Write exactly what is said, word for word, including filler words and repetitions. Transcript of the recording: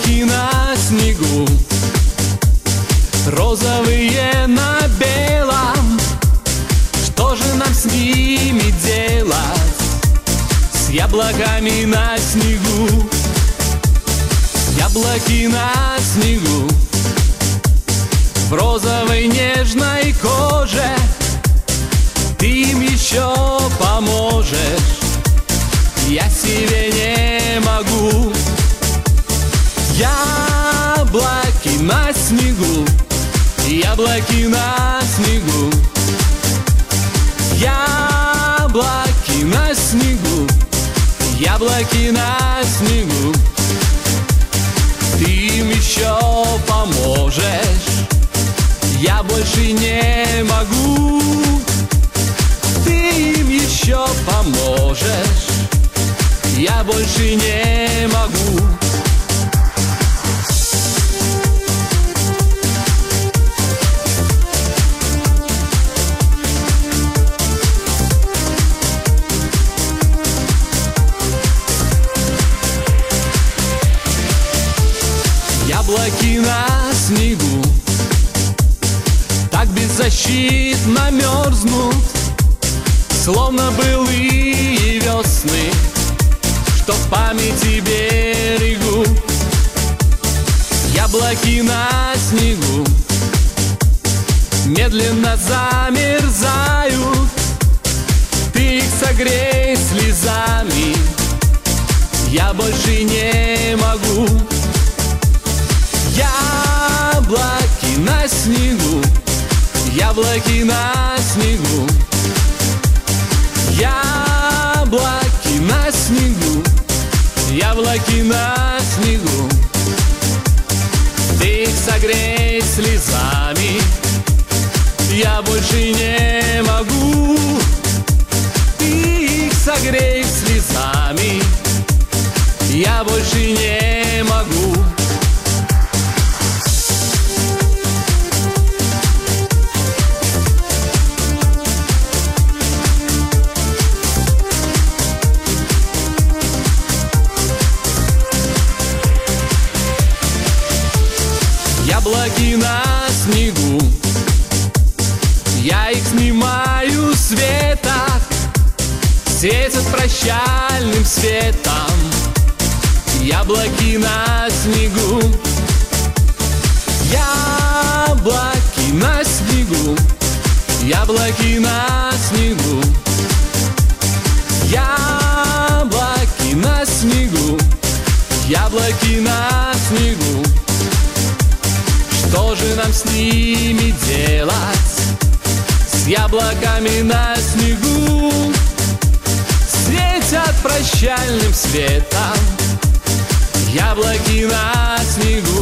Яблоки на снегу, розовые на белом. Что же нам с ними делать, с яблоками на снегу? Яблоки на снегу, в розовой нежной коже. Ты им еще поможешь, я себе не могу. Яблоки на снегу, яблоки на снегу, яблоки на снегу, яблоки на снегу. Ты им еще поможешь, я больше не могу. Ты им еще поможешь, я больше не могу. Яблоки на снегу так беззащитно мерзнут, словно былые весны, что в памяти берегу. Яблоки на снегу медленно замерзают. Ты их согрей слезами, я больше не могу. Яблоки на снегу, яблоки на снегу, яблоки на снегу, яблоки на снегу. Ты их согрей слезами, я больше не могу. Ты их согрей слезами, я больше не могу. Яблоки на снегу, я их снимаю с веток, светят прощальным светом. Яблоки на снегу, яблоки на снегу, яблоки на снегу, яблоки на снегу, яблоки на снегу. Что же нам с ними делать, с яблоками на снегу? Светят прощальным светом яблоки на снегу.